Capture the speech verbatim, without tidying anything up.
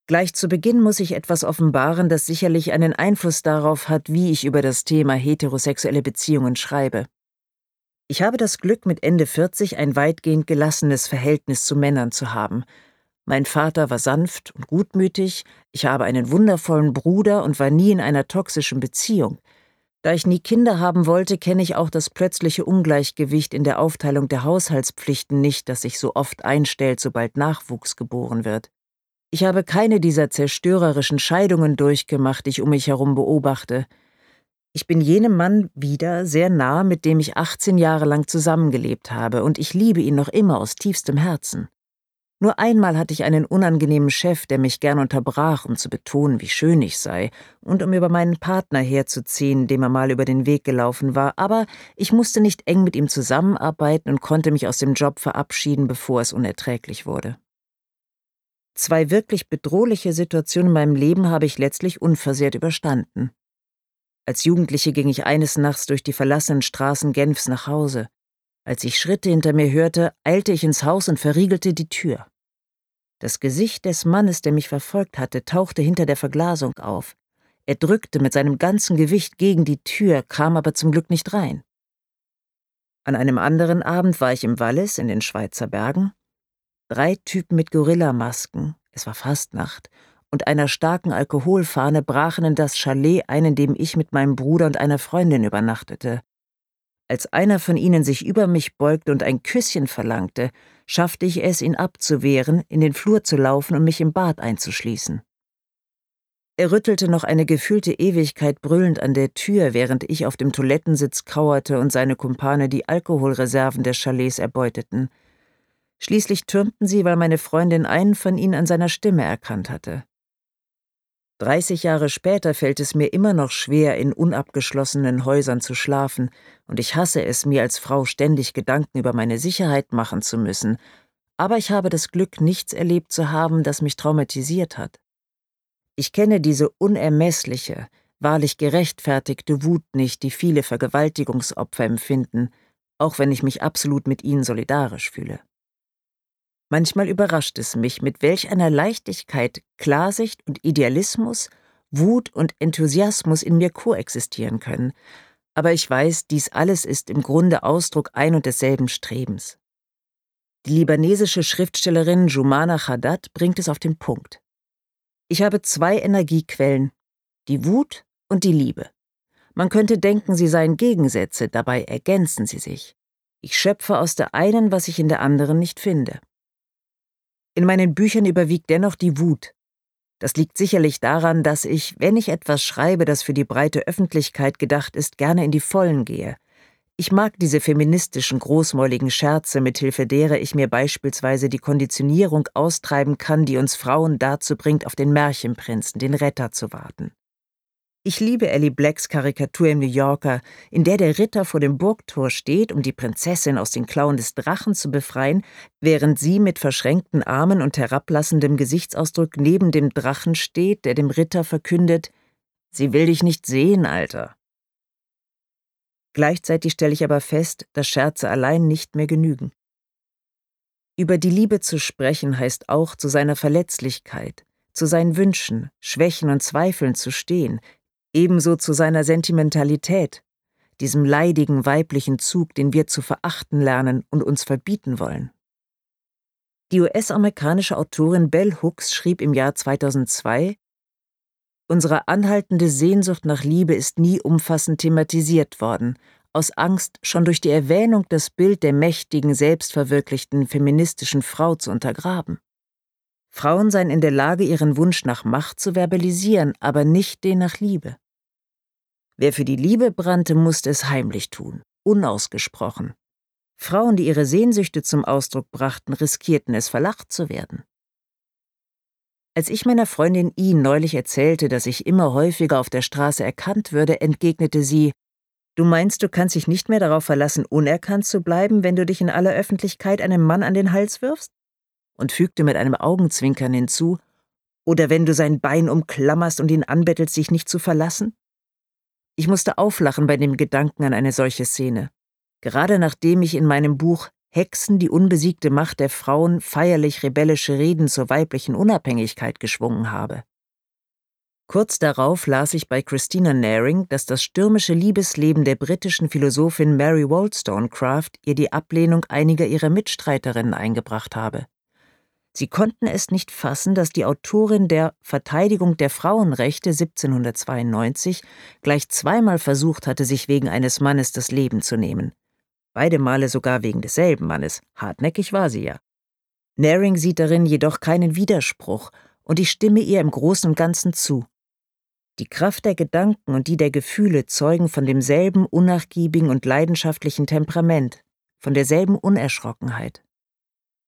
Gleich zu Beginn muss ich etwas offenbaren, das sicherlich einen Einfluss darauf hat, wie ich über das Thema heterosexuelle Beziehungen schreibe. Ich habe das Glück, mit Ende vierzig ein weitgehend gelassenes Verhältnis zu Männern zu haben. Mein Vater war sanft und gutmütig, ich habe einen wundervollen Bruder und war nie in einer toxischen Beziehung. Da ich nie Kinder haben wollte, kenne ich auch das plötzliche Ungleichgewicht in der Aufteilung der Haushaltspflichten nicht, das sich so oft einstellt, sobald Nachwuchs geboren wird. Ich habe keine dieser zerstörerischen Scheidungen durchgemacht, die ich um mich herum beobachte. Ich bin jenem Mann wieder sehr nah, mit dem ich achtzehn Jahre lang zusammengelebt habe, und ich liebe ihn noch immer aus tiefstem Herzen. Nur einmal hatte ich einen unangenehmen Chef, der mich gern unterbrach, um zu betonen, wie schön ich sei, und um über meinen Partner herzuziehen, dem er mal über den Weg gelaufen war, aber ich musste nicht eng mit ihm zusammenarbeiten und konnte mich aus dem Job verabschieden, bevor es unerträglich wurde. Zwei wirklich bedrohliche Situationen in meinem Leben habe ich letztlich unversehrt überstanden. Als Jugendliche ging ich eines Nachts durch die verlassenen Straßen Genfs nach Hause. Als ich Schritte hinter mir hörte, eilte ich ins Haus und verriegelte die Tür. Das Gesicht des Mannes, der mich verfolgt hatte, tauchte hinter der Verglasung auf. Er drückte mit seinem ganzen Gewicht gegen die Tür, kam aber zum Glück nicht rein. An einem anderen Abend war ich im Wallis in den Schweizer Bergen. Drei Typen mit Gorillamasken, es war Fastnacht, und einer starken Alkoholfahne brachen in das Chalet ein, in dem ich mit meinem Bruder und einer Freundin übernachtete. Als einer von ihnen sich über mich beugte und ein Küsschen verlangte, schaffte ich es, ihn abzuwehren, in den Flur zu laufen und mich im Bad einzuschließen. Er rüttelte noch eine gefühlte Ewigkeit brüllend an der Tür, während ich auf dem Toilettensitz kauerte und seine Kumpane die Alkoholreserven des Chalets erbeuteten. Schließlich türmten sie, weil meine Freundin einen von ihnen an seiner Stimme erkannt hatte. Dreißig Jahre später fällt es mir immer noch schwer, in unabgeschlossenen Häusern zu schlafen, und ich hasse es, mir als Frau ständig Gedanken über meine Sicherheit machen zu müssen, aber ich habe das Glück, nichts erlebt zu haben, das mich traumatisiert hat. Ich kenne diese unermessliche, wahrlich gerechtfertigte Wut nicht, die viele Vergewaltigungsopfer empfinden, auch wenn ich mich absolut mit ihnen solidarisch fühle. Manchmal überrascht es mich, mit welch einer Leichtigkeit Klarsicht und Idealismus, Wut und Enthusiasmus in mir koexistieren können, aber ich weiß, dies alles ist im Grunde Ausdruck ein und desselben Strebens. Die libanesische Schriftstellerin Jumana Haddad bringt es auf den Punkt. Ich habe zwei Energiequellen, die Wut und die Liebe. Man könnte denken, sie seien Gegensätze, dabei ergänzen sie sich. Ich schöpfe aus der einen, was ich in der anderen nicht finde. In meinen Büchern überwiegt dennoch die Wut. Das liegt sicherlich daran, dass ich, wenn ich etwas schreibe, das für die breite Öffentlichkeit gedacht ist, gerne in die Vollen gehe. Ich mag diese feministischen, großmäuligen Scherze, mithilfe derer ich mir beispielsweise die Konditionierung austreiben kann, die uns Frauen dazu bringt, auf den Märchenprinzen, den Retter, zu warten. Ich liebe Ellie Blacks Karikatur im New Yorker, in der der Ritter vor dem Burgtor steht, um die Prinzessin aus den Klauen des Drachen zu befreien, während sie mit verschränkten Armen und herablassendem Gesichtsausdruck neben dem Drachen steht, der dem Ritter verkündet: »Sie will dich nicht sehen, Alter.« Gleichzeitig stelle ich aber fest, dass Scherze allein nicht mehr genügen. Über die Liebe zu sprechen heißt auch, zu seiner Verletzlichkeit, zu seinen Wünschen, Schwächen und Zweifeln zu stehen, ebenso zu seiner Sentimentalität, diesem leidigen weiblichen Zug, den wir zu verachten lernen und uns verbieten wollen. Die U S-amerikanische Autorin Bell Hooks schrieb im Jahr zweitausendzwei: »Unsere anhaltende Sehnsucht nach Liebe ist nie umfassend thematisiert worden, aus Angst, schon durch die Erwähnung das Bild der mächtigen, selbstverwirklichten, feministischen Frau zu untergraben. Frauen seien in der Lage, ihren Wunsch nach Macht zu verbalisieren, aber nicht den nach Liebe. Wer für die Liebe brannte, musste es heimlich tun, unausgesprochen. Frauen, die ihre Sehnsüchte zum Ausdruck brachten, riskierten es, verlacht zu werden.« Als ich meiner Freundin I neulich erzählte, dass ich immer häufiger auf der Straße erkannt würde, entgegnete sie: »Du meinst, du kannst dich nicht mehr darauf verlassen, unerkannt zu bleiben, wenn du dich in aller Öffentlichkeit einem Mann an den Hals wirfst?« Und fügte mit einem Augenzwinkern hinzu: »Oder wenn du sein Bein umklammerst und ihn anbettelst, dich nicht zu verlassen?« Ich musste auflachen bei dem Gedanken an eine solche Szene. Gerade nachdem ich in meinem Buch Hexen die unbesiegte Macht der Frauen feierlich rebellische Reden zur weiblichen Unabhängigkeit geschwungen habe. Kurz darauf las ich bei Christina Naring, dass das stürmische Liebesleben der britischen Philosophin Mary Wollstonecraft ihr die Ablehnung einiger ihrer Mitstreiterinnen eingebracht habe. Sie konnten es nicht fassen, dass die Autorin der Verteidigung der Frauenrechte siebzehnhundertzweiundneunzig gleich zweimal versucht hatte, sich wegen eines Mannes das Leben zu nehmen. Beide Male sogar wegen desselben Mannes. Hartnäckig war sie ja. Naring sieht darin jedoch keinen Widerspruch und ich stimme ihr im Großen und Ganzen zu. Die Kraft der Gedanken und die der Gefühle zeugen von demselben unnachgiebigen und leidenschaftlichen Temperament, von derselben Unerschrockenheit.